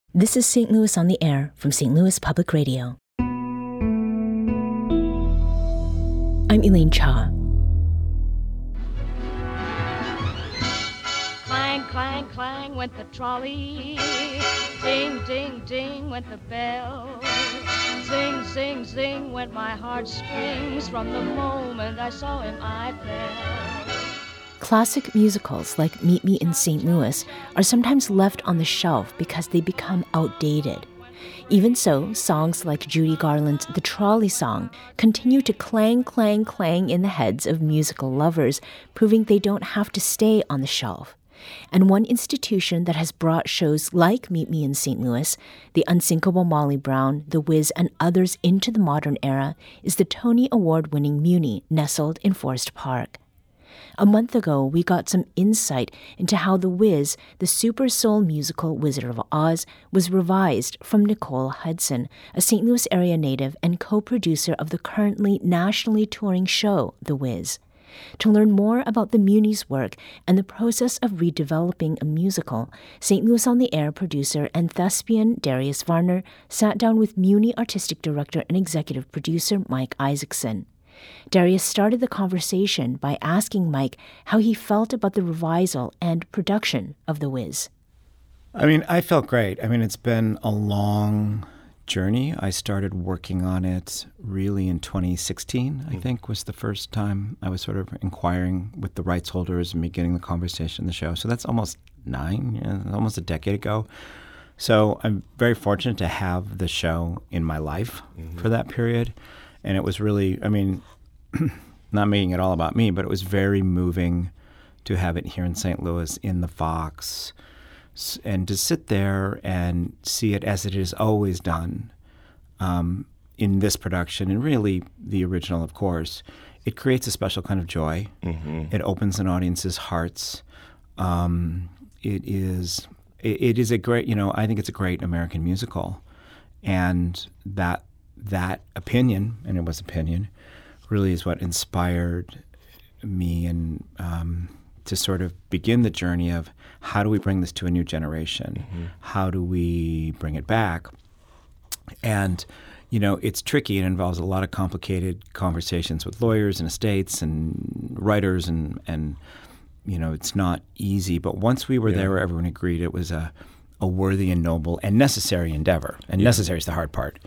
This is St. Louis on the Air from St. Louis Public Radio. I'm Elaine Cha. Clang, clang, clang went the trolley. Ding, ding, ding went the bell. Zing, zing, zing went my heartstrings. From the moment I saw him, I fell. Classic musicals like Meet Me in St. Louis are sometimes left on the shelf because they become outdated. Even so, songs like Judy Garland's The Trolley Song continue to clang, clang, clang in the heads of musical lovers, proving they don't have to stay on the shelf. And one institution that has brought shows like Meet Me in St. Louis, The Unsinkable Molly Brown, The Wiz, and others into the modern era is the Tony Award-winning Muni, nestled in Forest Park. A month ago, we got some insight into how The Wiz, the super soul musical Wizard of Oz, was revised from Nicole Hudson, a St. Louis area native and co-producer of the currently nationally touring show, The Wiz. To learn more about the Muni's work and the process of redeveloping a musical, St. Louis on the Air producer and thespian Darius Varner sat down with Muni artistic director and executive producer Mike Isaacson. Darius started the conversation by asking Mike how he felt about the revisal and production of The Wiz. I felt great. It's been a long journey. I started working on it really in 2016, I think, was the first time I was sort of inquiring with the rights holders and beginning the conversation of the show. So that's almost almost a decade ago. So I'm very fortunate to have the show in my life for that period. And it was really, not making it all about me, but it was very moving to have it here in St. Louis in the Fox and to sit there and see it as it is always done in this production, and really the original, of course. It creates a special kind of joy. It opens an audience's hearts. It is a great, I think it's a great American musical. And that opinion, and it was opinion, really is what inspired me and to sort of begin the journey of how do we bring this to a new generation? How do we bring it back? And, it's tricky. It involves a lot of complicated conversations with lawyers and estates and writers and it's not easy. But once we were there, everyone agreed it was a worthy and noble and necessary endeavor. And necessary is the hard part.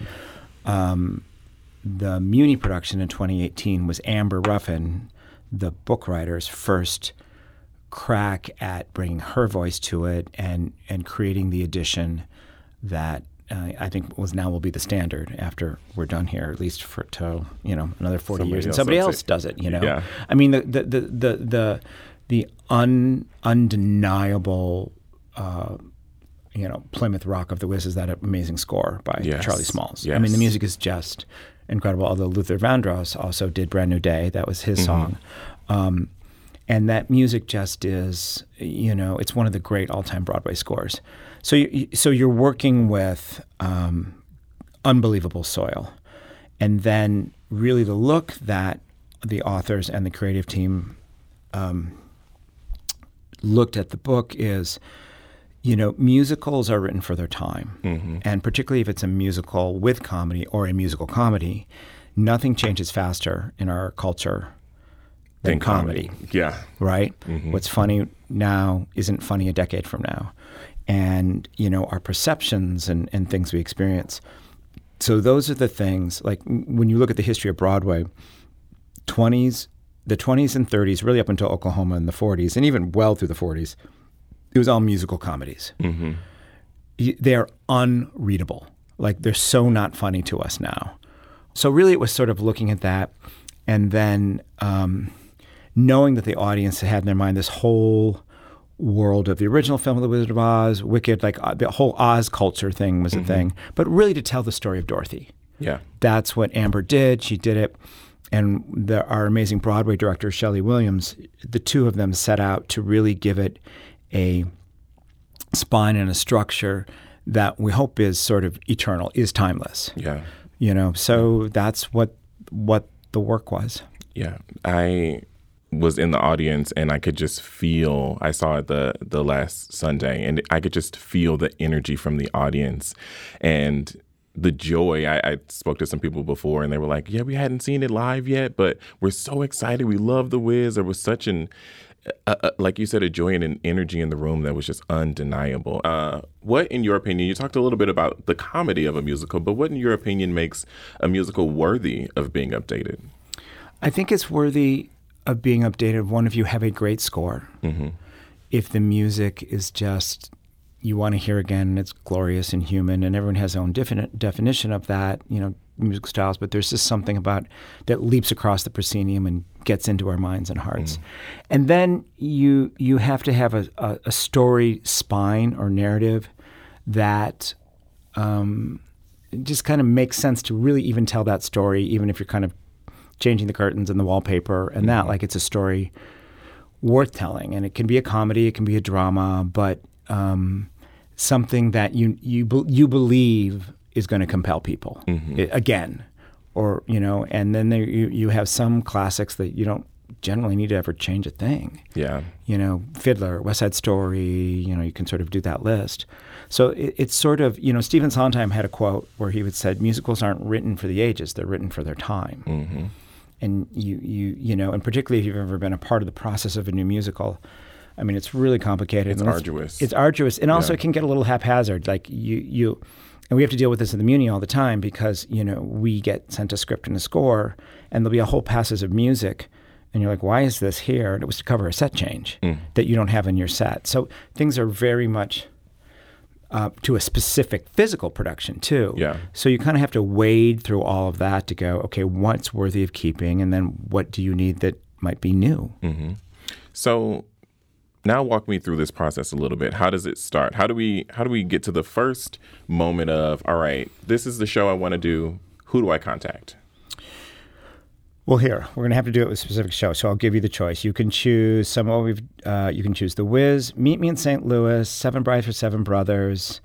The Muni production in 2018 was Amber Ruffin, the book writer's first crack at bringing her voice to it and creating the edition that I think will be the standard after we're done here, at least for another 40 years, and somebody else does it. Yeah. The undeniable Plymouth Rock of the Wiz is that amazing score by Charlie Smalls. Yes. The music is just incredible, although Luther Vandross also did Brand New Day. That was his song. And that music just is, it's one of the great all-time Broadway scores. So you're working with unbelievable soil. And then really the look that the authors and the creative team looked at the book is, musicals are written for their time. And particularly if it's a musical with comedy or a musical comedy, nothing changes faster in our culture than comedy. Yeah. Right? What's funny now isn't funny a decade from now. And, our perceptions and things we experience. So those are the things, like when you look at the history of Broadway, the 20s and 30s, really up until Oklahoma in the 40s, and even well through the 40s, it was all musical comedies. They are unreadable. Like, they're so not funny to us now. So really it was sort of looking at that and then knowing that the audience had in their mind this whole world of the original film of The Wizard of Oz, Wicked, like the whole Oz culture thing was a thing, but really to tell the story of Dorothy. Yeah. That's what Amber did. She did it. And our amazing Broadway director, Shelley Williams, the two of them set out to really give it a spine and a structure that we hope is sort of eternal, is timeless. Yeah. So that's what the work was. Yeah. was in the audience, and I could just feel, I saw it the last Sunday, and I could just feel the energy from the audience and the joy. I spoke to some people before, and they were like, yeah, we hadn't seen it live yet, but we're so excited. We love The Wiz. There was such like you said, a joy and an energy in the room that was just undeniable. What, in your opinion, you talked a little bit about the comedy of a musical, but what, in your opinion, makes a musical worthy of being updated? I think it's worthy of being updated. One, if you have a great score. Mm-hmm. If the music is just, you want to hear again, and it's glorious and human, and everyone has their own definition of that, musical styles, but there's just something about that leaps across the proscenium and gets into our minds and hearts. And then you have to have a story spine or narrative that just kind of makes sense to really even tell that story, even if you're kind of changing the curtains and the wallpaper and that, like it's a story worth telling. And it can be a comedy, it can be a drama, but something that you believe is going to compel people again, or and then you have some classics that you don't generally need to ever change a thing. Yeah, Fiddler, West Side Story. You can sort of do that list. So it's sort of Stephen Sondheim had a quote where he would said, "Musicals aren't written for the ages; they're written for their time." Mm-hmm. And and particularly if you've ever been a part of the process of a new musical. I mean, it's really complicated. It's arduous. It's arduous, and also it can get a little haphazard. Like and we have to deal with this at the Muni all the time because we get sent a script and a score, and there'll be a whole passage of music, and you're like, "Why is this here?" And it was to cover a set change that you don't have in your set. So things are very much to a specific physical production too. Yeah. So you kind of have to wade through all of that to go, okay, what's worthy of keeping, and then what do you need that might be new? Mm-hmm. So. Now walk me through this process a little bit. How does it start? How do we get to the first moment of, all right, this is the show I want to do. Who do I contact? Well, here, we're going to have to do it with a specific show, so I'll give you the choice. You can choose you can choose The Wiz, Meet Me in St. Louis, Seven Brides for Seven Brothers,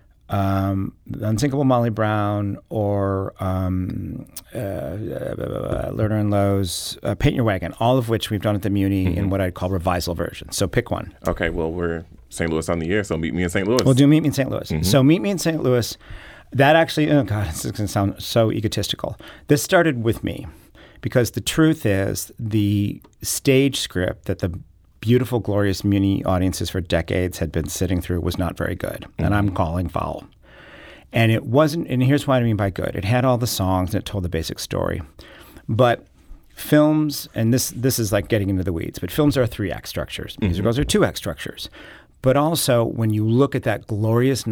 Unsinkable Molly Brown, or Lerner and Lowe's Paint Your Wagon, all of which we've done at the Muni in what I'd call revisal versions. So pick one. Okay, well, we're St. Louis on the air, so Meet Me in St. Louis. We'll do Meet Me in St. Louis. Mm-hmm. So Meet Me in St. Louis, that actually, oh God, this is going to sound so egotistical. This started with me because the truth is the stage script that the beautiful, glorious Muni audiences for decades had been sitting through was not very good, and I'm calling foul. And it wasn't, and here's what I mean by good. It had all the songs and it told the basic story. But films, and this is like getting into the weeds, but films are 3-act structures. Musicals are 2-act structures. But also, when you look at that glorious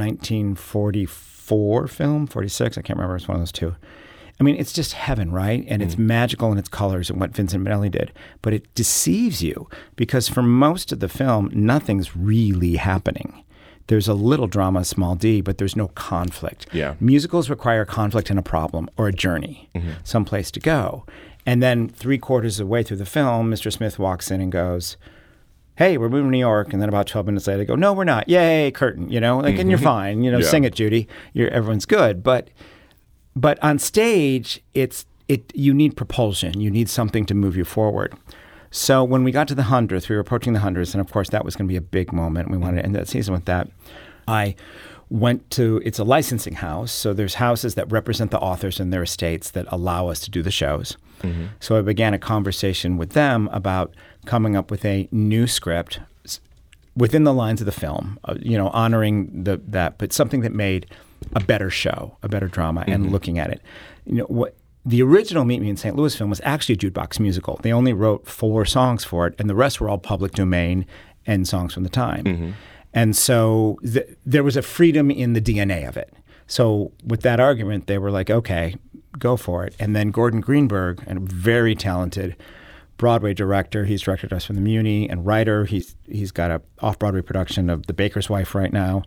1944 film, 46, I can't remember, it's one of those two. I mean, it's just heaven, right? And it's magical in its colors and what Vincent Minnelli did. But it deceives you because for most of the film, nothing's really happening. There's a little drama, small d, but there's no conflict. Yeah. Musicals require conflict and a problem or a journey, someplace to go. And then 3/4 of the way through the film, Mr. Smith walks in and goes, "Hey, we're moving to New York." And then about 12 minutes later, they go, "No, we're not. Yay, curtain." And you're fine. Sing it, Judy. Everyone's good. But on stage, you need propulsion. You need something to move you forward. So when we got to the 100th, we were approaching the 100th, and of course that was going to be a big moment. We wanted to end that season with that. I went to, it's a licensing house, so there's houses that represent the authors and their estates that allow us to do the shows. So I began a conversation with them about coming up with a new script within the lines of the film, honoring that, but something that made a better show, a better drama, and looking at it. The original Meet Me in St. Louis film was actually a jukebox musical. They only wrote 4 songs for it, and the rest were all public domain and songs from the time. And so there was a freedom in the DNA of it. So with that argument, they were like, okay, go for it. And then Gordon Greenberg, a very talented Broadway director, he's directed us from the Muni, and writer. He's got a off-Broadway production of The Baker's Wife right now.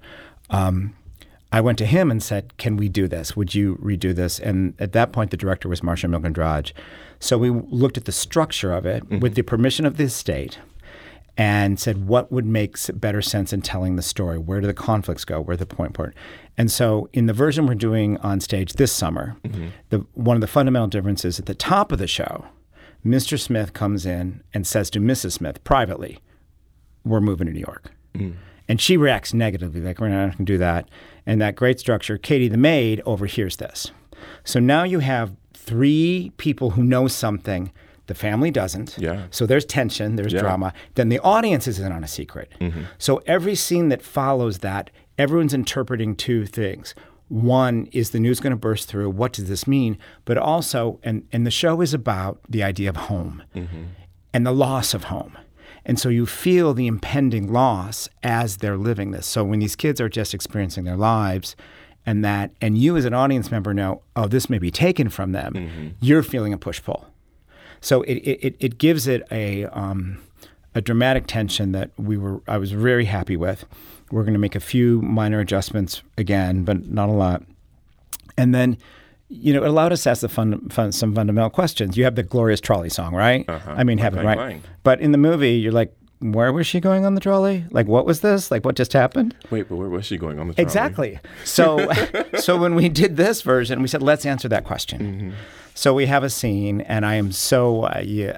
I went to him and said, "Can we do this? Would you redo this?" And at that point, the director was Marsha Milgren-Drage. So we looked at the structure of it with the permission of the estate and said, what would make better sense in telling the story? Where do the conflicts go? Where the point? And so in the version we're doing on stage this summer, one of the fundamental differences at the top of the show, Mr. Smith comes in and says to Mrs. Smith privately, we're moving to New York. And she reacts negatively, like, we're not going to do that. And that great structure, Katie the maid overhears this. So now you have 3 people who know something the family doesn't. Yeah. So there's tension, there's drama. Then the audience is in on a secret. So every scene that follows that, everyone's interpreting 2 things. One, is the news going to burst through? What does this mean? But also, and the show is about the idea of home and the loss of home. And so you feel the impending loss as they're living this. So when these kids are just experiencing their lives and you as an audience member know, oh, this may be taken from them, you're feeling a push-pull. So it gives it a dramatic tension that I was very happy with. We're going to make a few minor adjustments again, but not a lot. And then, it allowed us to ask some fundamental questions. You have the glorious trolley song, right? I mean, heaven, right? Clang. But in the movie, you're like, where was she going on the trolley? Like, what was this? Like, what just happened? Wait, but where was she going on the trolley? Exactly. So when we did this version, we said, let's answer that question. So we have a scene, and I am so,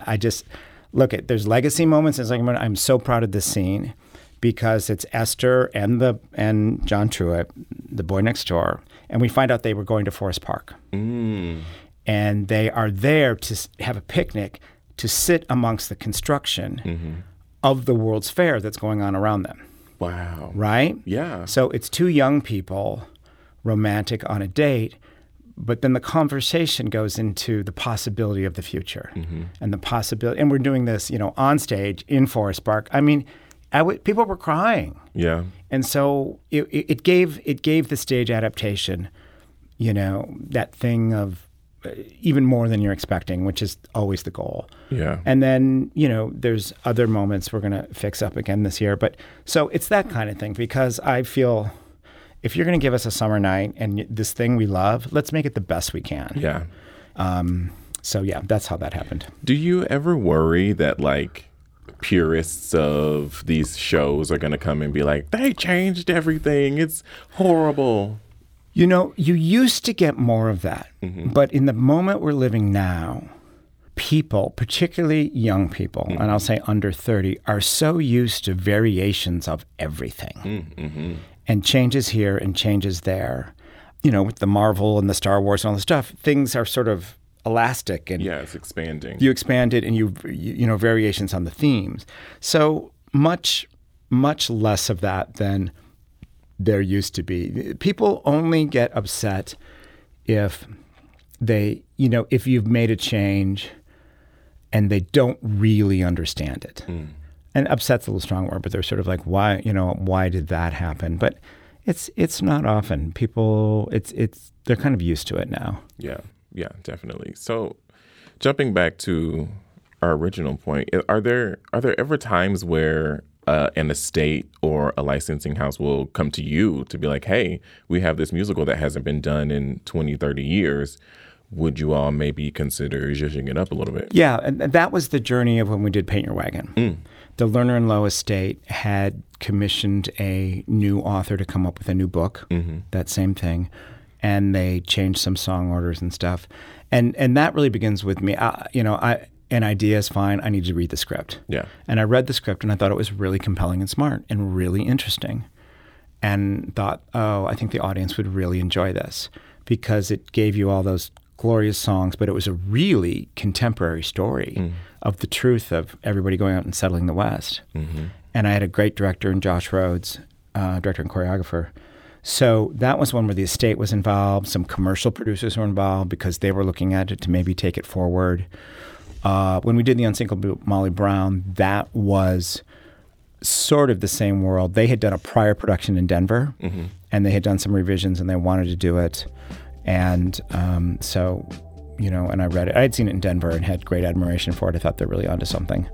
there's legacy moments. I'm so proud of this scene because it's Esther and John Truitt, the boy next door, and we find out they were going to Forest Park. And they are there to have a picnic, to sit amongst the construction of the World's Fair that's going on around them. Wow. Right? Yeah. So it's 2 young people, romantic on a date, but then the conversation goes into the possibility of the future and the possibility. And we're doing this, on stage in Forest Park. I mean, people were crying. Yeah. And so it gave the stage adaptation, that thing of even more than you're expecting, which is always the goal. Yeah. And then, there's other moments we're going to fix up again this year. But so it's that kind of thing, because I feel if you're going to give us a summer night and this thing we love, let's make it the best we can. Yeah. So yeah, that's how that happened. Do you ever worry that purists of these shows are going to come and be like, they changed everything, it's horrible? You used to get more of that. But in the moment we're living now, people, particularly young people, and I'll say under 30, are so used to variations of everything. And changes here and changes there. With the Marvel and the Star Wars and all the stuff, things are sort of elastic. And yeah, it's expanding. You expand it, and you variations on the themes. So much less of that than there used to be. People only get upset if if you've made a change and they don't really understand it. And upset's a little strong word, but they're sort of like, why did that happen? But it's not often. People, they're kind of used to it now. Yeah, definitely. So jumping back to our original point, are there ever times where an estate or a licensing house will come to you to be like, hey, we have this musical that hasn't been done in 20, 30 years. Would you all maybe consider zhuzhing it up a little bit? Yeah, and that was the journey of when we did Paint Your Wagon. The Lerner and Lowe estate had commissioned a new author to come up with a new book, that same thing, and they changed some song orders and stuff. And that really begins with me. An idea is fine. I need to read the script. Yeah. And I read the script, and I thought it was really compelling and smart and really interesting. And thought, I think the audience would really enjoy this, because it gave you all those glorious songs, but it was a really contemporary story of the truth of everybody going out and settling the West. And I had a great director in Josh Rhodes, director and choreographer. So that was one where the estate was involved. Some commercial producers were involved because they were looking at it to maybe take it forward. When we did The Unsinkable Molly Brown, that was sort of the same world. They had done a prior production in Denver, and they had done some revisions, and they wanted to do it. And so, and I read it. I had seen it in Denver and had great admiration for it. I thought they're really onto something.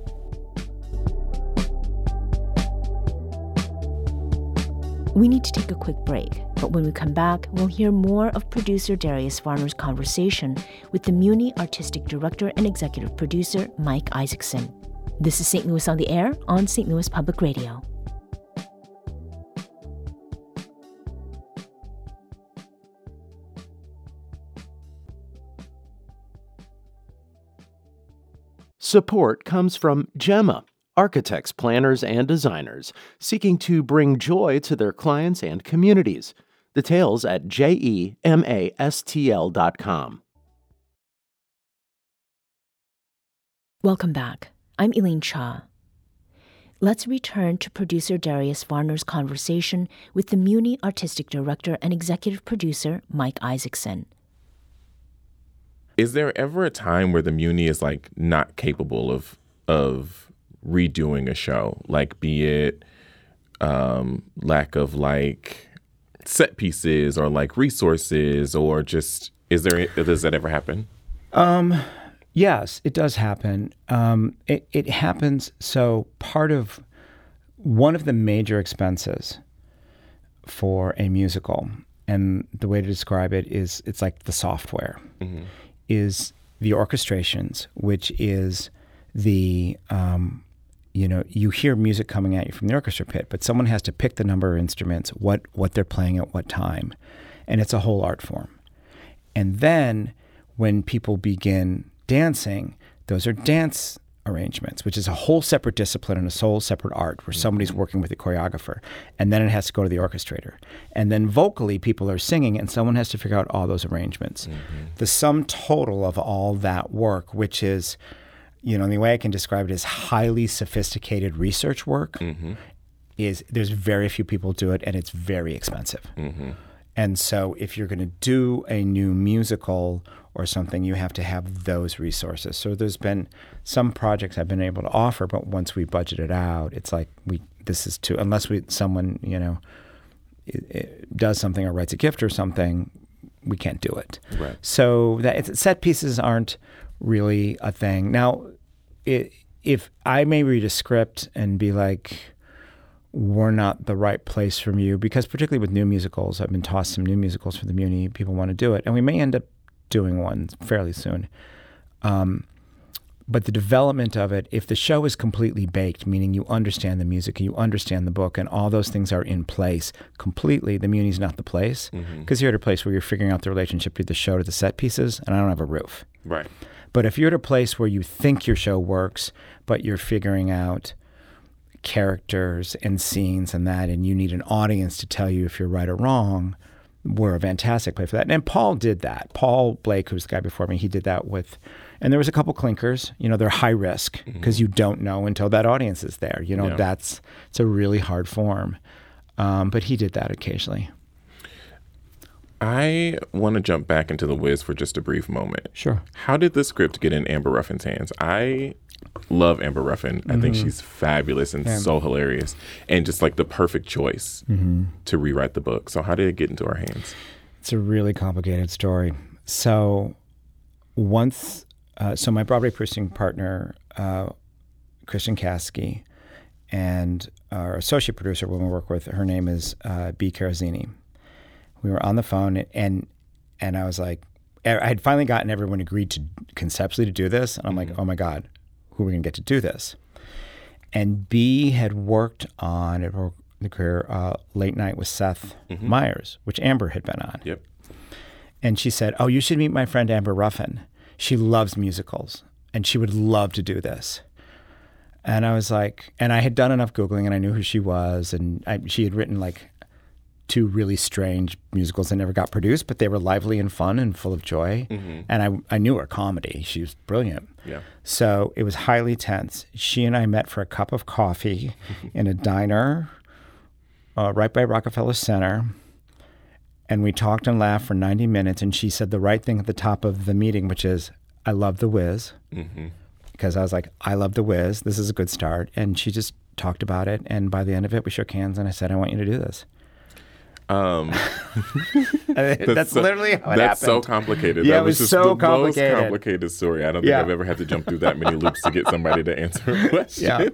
We need to take a quick break, but when we come back, we'll hear more of producer Darius Varner's conversation with the Muni artistic director and executive producer Mike Isaacson. This is St. Louis on the Air on St. Louis Public Radio. Support comes from Gemma, architects, planners, and designers seeking to bring joy to their clients and communities. Details at gemastl.com. Welcome back. I'm Elaine Cha. Let's return to producer Darius Varner's conversation with the Muni artistic director and executive producer Mike Isaacson. Is there ever a time where the Muni is like not capable of redoing a show? Like, be it lack of like set pieces or like resources, or just does that ever happen? Yes, it does happen. It happens. So one of the major expenses for a musical, and the way to describe it is it's like the software, is the orchestrations, which is the, you hear music coming at you from the orchestra pit, but someone has to pick the number of instruments, what they're playing at what time. And it's a whole art form. And then when people begin dancing, those are dance arrangements, which is a whole separate discipline and a whole separate art where somebody's working with the choreographer. And then it has to go to the orchestrator. And then vocally, people are singing, and someone has to figure out all those arrangements. The sum total of all that work, which is, the way I can describe it is highly sophisticated research work, is there's very few people do it, and it's very expensive. And so if you're going to do a new musical or something, you have to have those resources. So there's been some projects I've been able to offer, but once we budget it out, it's like unless someone does something or writes a gift or something, we can't do it. Right. So set pieces aren't really a thing. Now, if I may read a script and be like, we're not the right place for you, because particularly with new musicals, I've been tossed some new musicals for the Muni, people want to do it, and we may end up doing one fairly soon. But the development of it, if the show is completely baked, meaning you understand the music, you understand the book, and all those things are in place completely, the Muni's not the place. Because you're at a place where you're figuring out the relationship with the show to the set pieces, and I don't have a roof. Right. But if you're at a place where you think your show works, but you're figuring out characters and scenes and that, and you need an audience to tell you if you're right or wrong, we're a fantastic place for that. And Paul did that. Paul Blake, who's the guy before me, he did that with, and there was a couple clinkers, they're high risk because you don't know until that audience is there. It's a really hard form. But he did that occasionally. I want to jump back into The Wiz for just a brief moment. Sure. How did the script get in Amber Ruffin's hands? I love Amber Ruffin. I think she's fabulous and so hilarious, and just like the perfect choice to rewrite the book. So how did it get into our hands? It's a really complicated story. So my Broadway producing partner, Christian Kasky, and our associate producer when we work with, her name is B. Carazzini. We were on the phone, and I was like, I had finally gotten everyone agreed to conceptually to do this, and I'm like, oh my God, who are we going to get to do this? And B had worked on the career Late Night with Seth Meyers, which Amber had been on. Yep. And she said, oh, you should meet my friend Amber Ruffin. She loves musicals, and she would love to do this. And I was like, and I had done enough Googling, and I knew who she was, and she had written like 2 really strange musicals that never got produced, but they were lively and fun and full of joy. And I knew her comedy. She was brilliant. Yeah. So it was highly tense. She and I met for a cup of coffee in a diner right by Rockefeller Center. And we talked and laughed for 90 minutes. And she said the right thing at the top of the meeting, which is, I love The Wiz. Because I was like, I love The Wiz. This is a good start. And she just talked about it. And by the end of it, we shook hands and I said, I want you to do this. That's literally how it happened. That's so complicated. Yeah, that it was just so the complicated. most complicated story. I don't think I've ever had to jump through that many loops to get somebody to answer a question.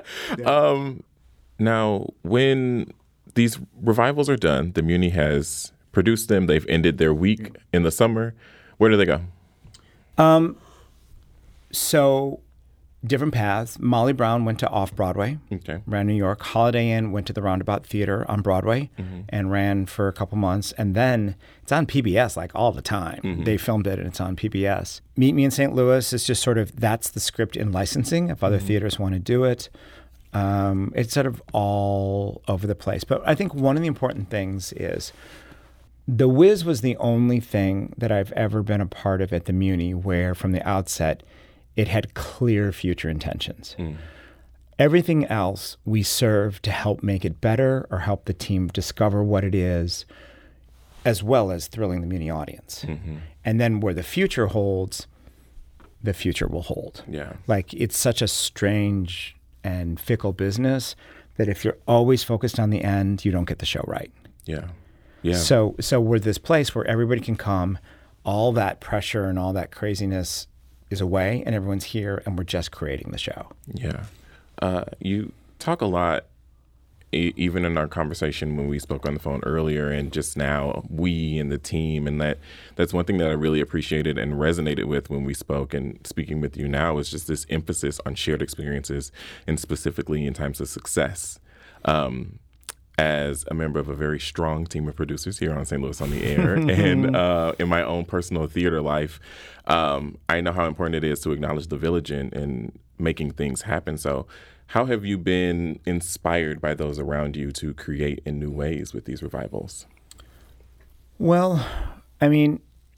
Now, when these revivals are done, the Muni has produced them. They've ended their week in the summer. Where do they go? So different paths. Molly Brown went to Off-Broadway, Okay. ran New York. Holiday Inn went to the Roundabout Theater on Broadway and ran for a couple months. And then it's on PBS like all the time. They filmed it and it's on PBS. Meet Me in St. Louis is just sort of, that's the script in licensing if other theaters want to do it. It's sort of all over the place. But I think one of the important things is The Wiz was the only thing that I've ever been a part of at the Muni where from the outset it had clear future intentions. Everything else we serve to help make it better or help the team discover what it is, as well as thrilling the Muni audience. And then where the future holds, the future will hold. Yeah. Like it's such a strange and fickle business that if you're always focused on the end, you don't get the show right. Yeah. Yeah. So we're this place where everybody can come, all that pressure and all that craziness is away and everyone's here and we're just creating the show. Yeah. You talk a lot, even in our conversation when we spoke on the phone earlier and just now, we and the team. And that's one thing that I really appreciated and resonated with when we spoke and speaking with you now is just this emphasis on shared experiences and specifically in times of success. As a member of a very strong team of producers here on St. Louis on the Air and in my own personal theater life, I know how important it is to acknowledge the village and making things happen. So how have you been inspired by those around you to create in new ways with these revivals? Well, I mean,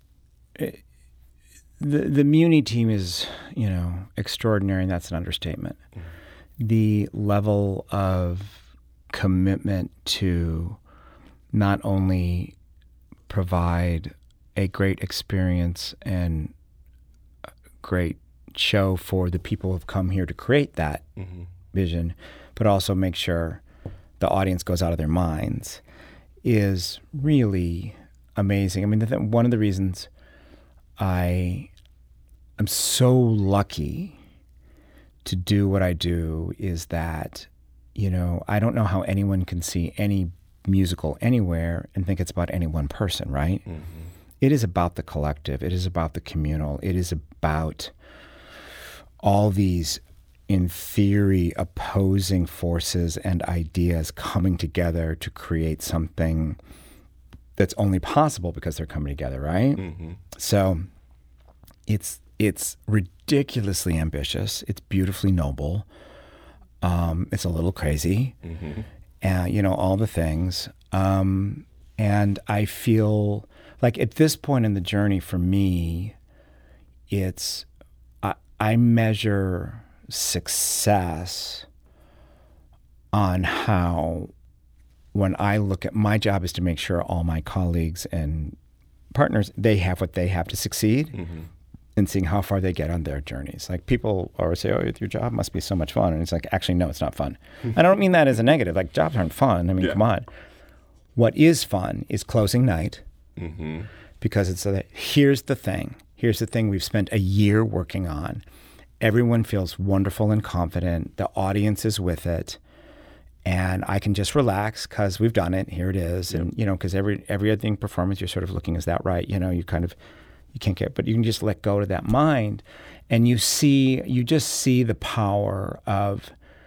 the Muni team is, extraordinary, and that's an understatement. The level of commitment to not only provide a great experience and a great show for the people who've come here to create that vision, but also make sure the audience goes out of their minds is really amazing. I mean, one of the reasons I am so lucky to do what I do is that I don't know how anyone can see any musical anywhere and think it's about any one person, right? It is about the collective. It is about the communal. It is about all these, in theory, opposing forces and ideas coming together to create something that's only possible because they're coming together, right? So it's ridiculously ambitious. It's beautifully noble. It's a little crazy, all the things. And I feel like at this point in the journey for me, I measure success on how, when I look at my job is to make sure all my colleagues and partners, they have what they have to succeed. And seeing how far they get on their journeys. Like people always say, oh, your job must be so much fun. And it's like, actually, no, it's not fun. I don't mean that as a negative. Like jobs aren't fun. I mean, come on. What is fun is closing night because it's here's the thing. Here's the thing we've spent a year working on. Everyone feels wonderful and confident. The audience is with it. And I can just relax because we've done it. Here it is. And, because every other performance, you're sort of looking, is that right? You can't get, but you can just let go to that mind, and you just see the power of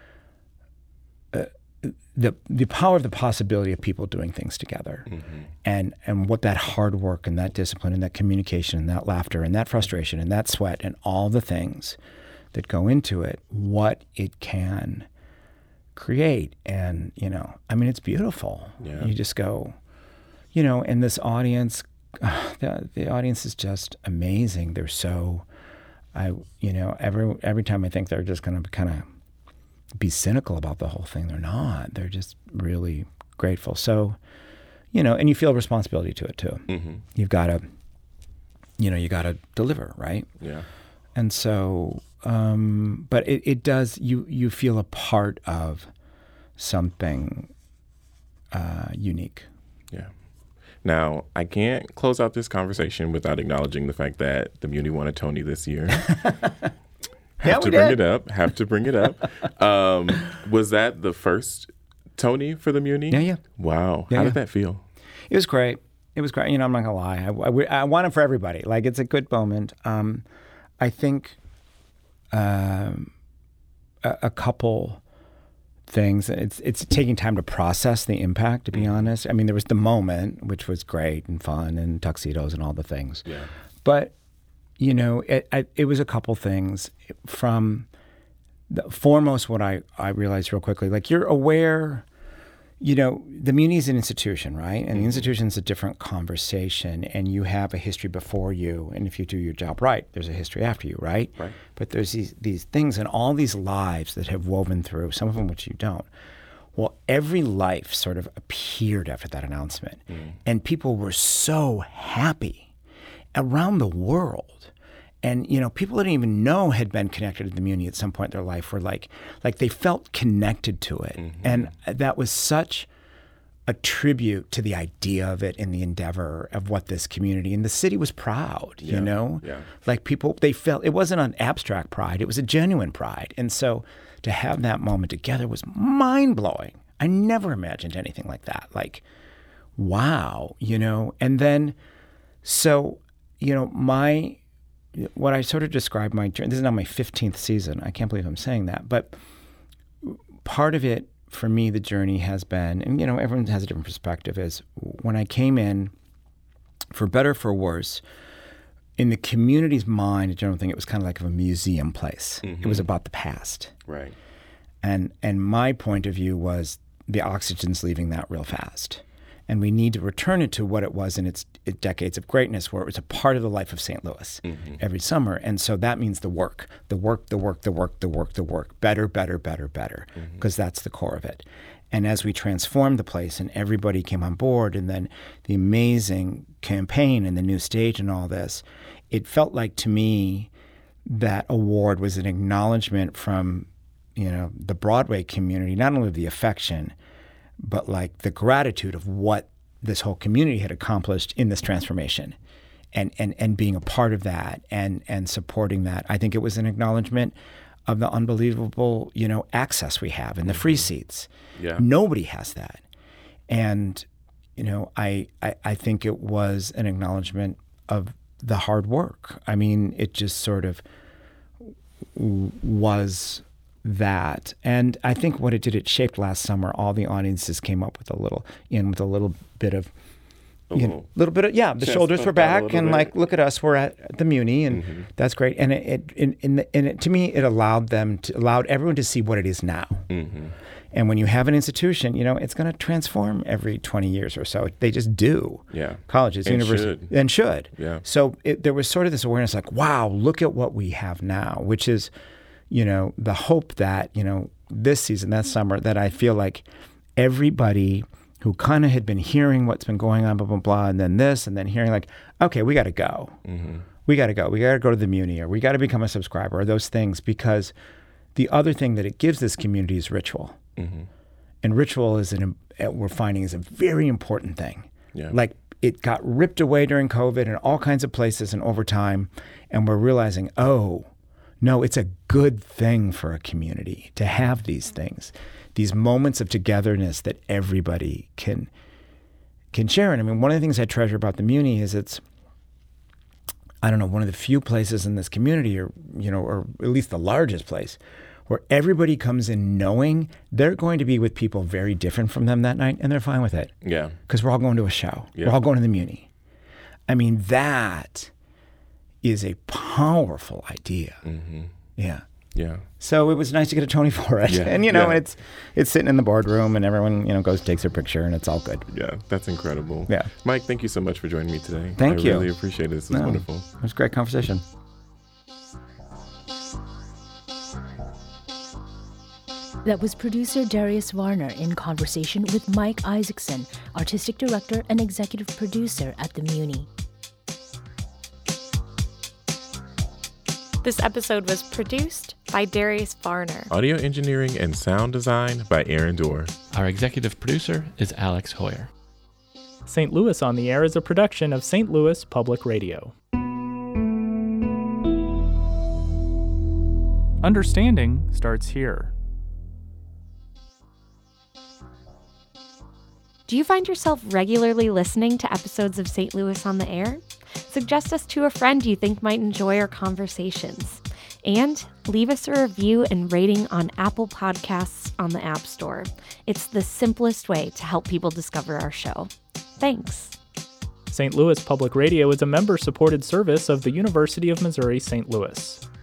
the power of the possibility of people doing things together, and what that hard work and that discipline and that communication and that laughter and that frustration and that sweat and all the things that go into it, what it can create, and it's beautiful. Yeah. You just go, and this audience. The audience is just amazing. They're so, every time I think they're just going to kind of be cynical about the whole thing, they're not. They're just really grateful. So, and you feel responsibility to it too. You've got to, you got to deliver, right? Yeah. And so, but it does. You feel a part of something unique. Yeah. Now, I can't close out this conversation without acknowledging the fact that the Muni won a Tony this year. Have to bring it up. Was that the first Tony for the Muni? Yeah. Wow. How did that feel? It was great. I'm not going to lie. I want it for everybody. Like, it's a good moment. I think a couple things. It's taking time to process the impact, to be honest. I mean, there was the moment, which was great and fun, and tuxedos and all the things. Yeah. But, you know, it was a couple things. From the foremost, what I realized real quickly, like, you're aware, you know, the Muni is an institution, right? And the institution is a different conversation, and you have a history before you. And if you do your job right, there's a history after you, right? Right. But there's these things and all these lives that have woven through, some of them which you don't. Well, every life sort of appeared after that announcement. And people were so happy around the world. And, you know, people that didn't even know had been connected to the Muni at some point in their life were like they felt connected to it. And that was such a tribute to the idea of it and the endeavor of what this community, and the city was proud, you know? Yeah. Like, people, they felt, it wasn't an abstract pride, it was a genuine pride. And so to have that moment together was mind-blowing. I never imagined anything like that. Like, wow, you know? And then, so, you know, what I sort of described my journey, this is now my 15th season. I can't believe I'm saying that. But part of it, for me, the journey has been, and, you know, everyone has a different perspective, is when I came in, for better or for worse, in the community's mind, I don't think it was kind of like a museum place. It was about the past. Right. And my point of view was the oxygen's leaving that real fast. And we need to return it to what it was in its decades of greatness, where it was a part of the life of St. Louis every summer. And so that means the work, better, because that's the core of it. And as we transformed the place and everybody came on board, and then the amazing campaign and the new stage and all this, it felt like to me that award was an acknowledgement from, you know, the Broadway community, not only of the affection, but like the gratitude of what this whole community had accomplished in this transformation, and being a part of that and supporting that. I think it was an acknowledgement of the unbelievable, you know, access we have and the free seats. Yeah. Nobody has that. And, you know, I think it was an acknowledgement of the hard work. I mean, it just sort of was that. And I think what it did, it shaped last summer. All the audiences came up with a little bit of, the shoulders were back, and like, look at us, we're at the Muni, and that's great. And it to me, it allowed everyone to see what it is now. And when you have an institution, you know, it's going to transform every 20 years or so. They just do. Yeah. Colleges, universities, should. Yeah. So there was sort of this awareness, like, wow, look at what we have now, which is, you know, the hope that, you know, this season, that summer, that I feel like everybody who kind of had been hearing what's been going on, blah, blah, blah, and then this, and then hearing like, okay, we got to go. We got to go. We got to go to the Muni, or we got to become a subscriber, or those things, because the other thing that it gives this community is ritual. And ritual we're finding is a very important thing. Yeah. Like, it got ripped away during COVID in all kinds of places and over time, and we're realizing, oh, no, it's a good thing for a community to have these things, these moments of togetherness that everybody can share. And I mean, one of the things I treasure about the Muni is it's, I don't know, one of the few places in this community, or, you know, or at least the largest place, where everybody comes in knowing they're going to be with people very different from them that night, and they're fine with it. Yeah. Because we're all going to a show. Yeah. We're all going to the Muni. I mean, that is a powerful idea. Yeah. Yeah. So it was nice to get a Tony for it. Yeah. And, you know, it's sitting in the boardroom, and everyone, you know, goes, takes their picture, and it's all good. Yeah, that's incredible. Yeah. Mike, thank you so much for joining me today. Thank you. I really appreciate it. This was wonderful. It was a great conversation. That was producer Darius Varner in conversation with Mike Isaacson, artistic director and executive producer at the Muni. This episode was produced by Darius Varner. Audio engineering and sound design by Aaron Dorr. Our executive producer is Alex Hoyer. St. Louis on the Air is a production of St. Louis Public Radio. Understanding starts here. Do you find yourself regularly listening to episodes of St. Louis on the Air? Suggest us to a friend you think might enjoy our conversations. And leave us a review and rating on Apple Podcasts on the App Store. It's the simplest way to help people discover our show. Thanks. St. Louis Public Radio is a member-supported service of the University of Missouri St. Louis.